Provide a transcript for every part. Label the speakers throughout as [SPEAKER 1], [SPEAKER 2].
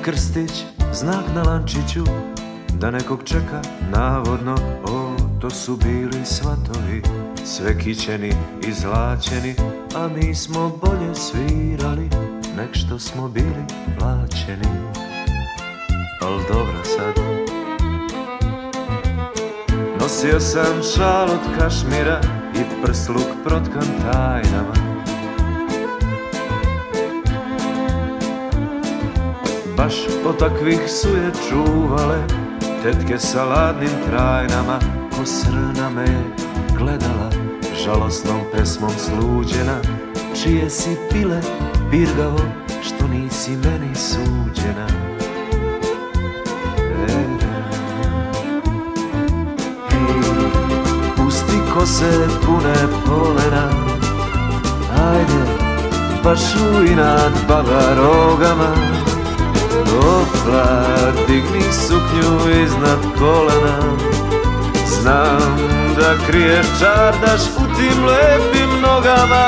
[SPEAKER 1] krstić, znak na lančiću, da nekog čeka navodno. O, to su bili svatovi, sve kićeni i zlačeni, a mi smo bolje svirali nek što smo bili plaćeni. Al dobro sad. Nosio sam šal od kašmira i prsluk protkan tajnama. Baš od takvih su je čuvale tetke sa ladnim trajnama. Ko srna me je gledala, žalosnom pesmom sluđena. Čije si pile birgavo, što nisi meni suđena. Pusti kose pune polena, ajde, baš u inat baba rogama. Opla, digni suknju iznad kolena. Znam da kriješ čardaš u tim lepim nogama.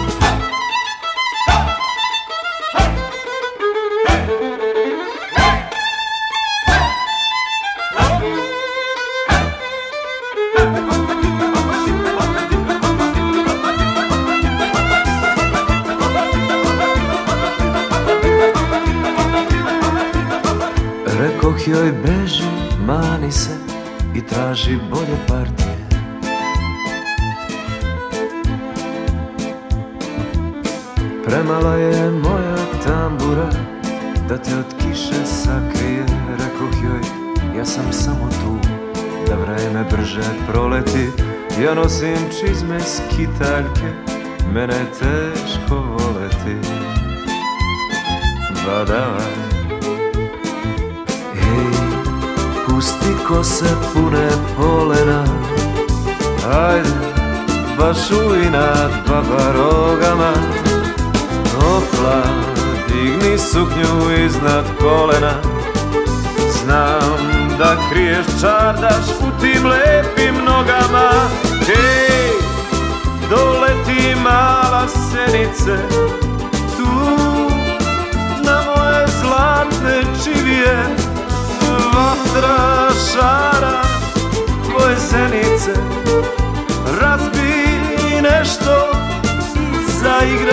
[SPEAKER 1] Rekoh joj beži, mani se i traži bolje partije. Premala je moja tambura da te od kiše sakrije. Rekoh joj, ja sam samo tu da vreme brže proleti. Ja nosim čizme skitaljke, mene je teško voleti. Badavaj. Pusti kose pune polena, ajde, baš u inat baba rogama. Opla, digni suknju iznad kolena. Znam da kriješ čardaš u tim lepim nogama. Hej, doleti mala senice, tu na moje zlatne čivije. Vatra šara tvoje zenice, razbi nešto i zaigra.